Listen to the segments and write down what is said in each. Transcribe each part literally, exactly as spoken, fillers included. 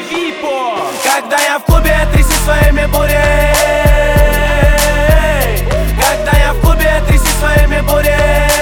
Випо. Когда я в клубе, тряси своими бурей. Когда я в клубе, тряси своими бурей.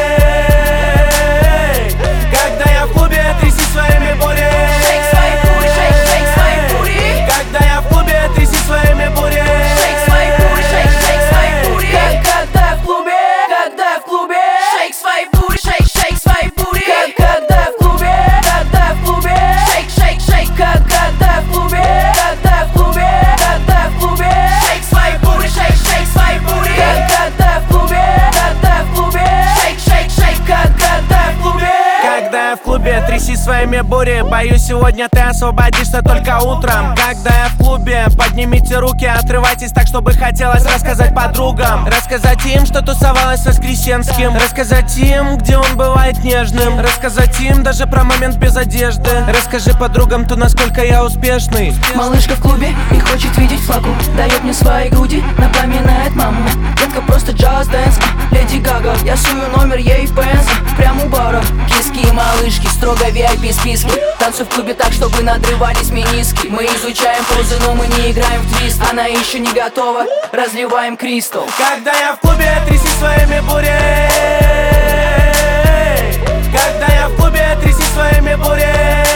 Когда я в клубе, тряси своими бурей. Shake свои бури, shake, shake свои бури. Когда я в клубе, тряси своими бурей. Shake свои бури, shake, shake свои бури. Когда я в клубе, когда я в клубе. Shake свои бури, shake, shake свои бури. Когда я в клубе, когда я в клубе. Shake, shake, shake. Когда я в клубе, когда я в клубе. Когда я в клубе. Shake свои бури, shake, shake свои бури. Когда я в клубе, когда я в клубе. Shake, shake, shake. Когда я в клубе. Когда я в клубе, тряси своими бури. Боюсь, сегодня ты освободишься только утром. Когда я в клубе, поднимите руки, отрывайтесь так, чтобы хотелось рассказать подругам. Рассказать им, что тусовалась с Воскресенским. Рассказать им, где он бывает нежным. Рассказать им даже про момент без одежды. Расскажи подругам то, насколько я успешный. Малышка в клубе и хочет видеть флагу. Дает мне свои груди, напоминает маму. Детка просто just dance, а, Леди Гага. Я сую номер ей в пенс, прямо у бара. Киски и малышки, строго ви ай пи списки. Танцуй в клубе так, чтобы надрывались мениски. Мы изучаем позы, но мы не играем в твист. Она еще не готова, разливаем кристалл. Когда я в клубе, тряси своими бурей. Когда я в клубе, тряси своими бурей.